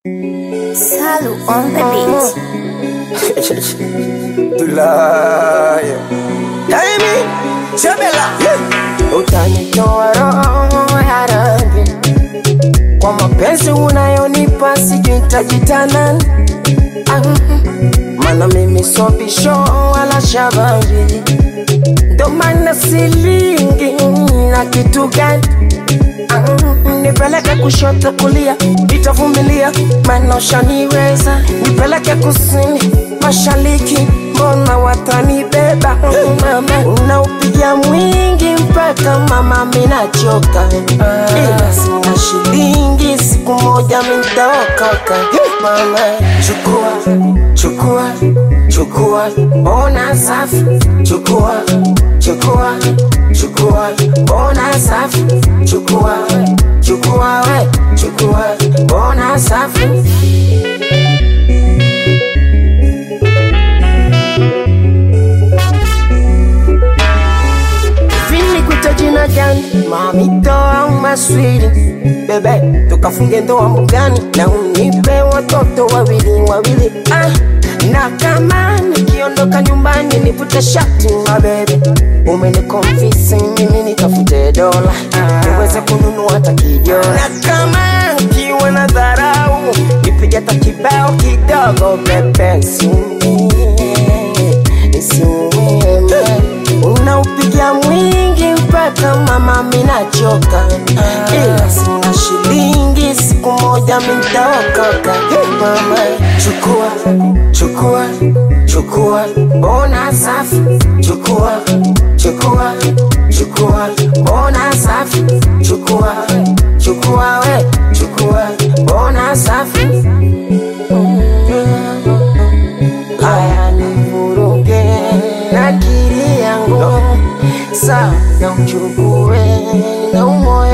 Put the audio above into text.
Salu on the beat. Tulaya Daimi Chabela Utanitoa roho ya rangi kwa mapenzi unayonipa sijui nitajitana. Mana mimi so bisho wala shababi, ndo maana silingi na kitu gani. Nipeleke kushoto kulia, nitavumilia maana ushaniweza. Nipeleke kusini mashariki, mbona watanibeba. Mama unaupigia mwingi mpaka mama minachoka. Ila sina shilingi, siku moja mintaokoka. Mama chukua, chukua, chukua, mbona safi. Chukua, chukua, chukua, mbona safi. Chukua, chukua we, chukua, mbona safi. Vini kutajina gani, mami toa maswiri. Bebe, tukafunge ndoa mbugani, na unipe watoto wawili wawili. Na kama nikiondoka nyumbani nivute shati mabebe. Umenikonfisi mimi nitafute dola, niweze kununua hata kijola. Na kama kiwa na dharau, nipige hata kibao kidogo bebe. Nisiumie unaupigia mwingi mpaka mama minachoka. Ila sina shilingi, siku moja mintaokoka. Mama chukua, chukua, chukua, mbona safi. Chukua, chukua, chukua, mbona safi. Chukua, chukua we, chukua, mbona safi. Haya nivuruge na akili yangu, sawa na uchukue na umoja.